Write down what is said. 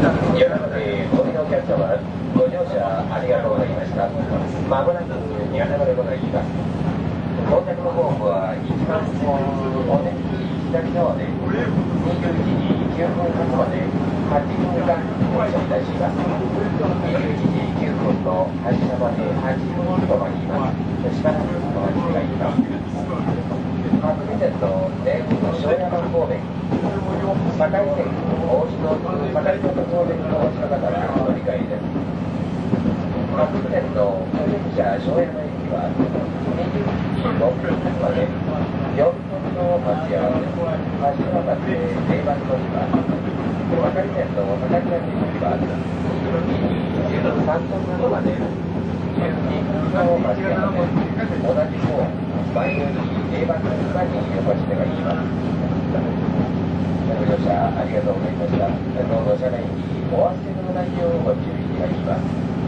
夜中でご利用お客様、ご乗車ありがとうございました。まもなく宮永でございます。到着のホームは1番線お出口左側で21時9分発まで8分間停車いたします。21時9分の発車まで8分となります。しばらくお待ち願いします。白尾線の名古屋庄山方面、堺線大篠津堺本方面のお越しの方はお乗り換えです。白尾線の普通車庄山駅は21時5分発まで4分の待ち合わせ、発車は待って定番乗り場、堺線の堺山駅は22時13分まで12分の待ち合わせ、同じ方前より定番乗り場にお越し願います。ご乗車ありがとうございました。どうぞ車内にお忘れのないようご注意願います。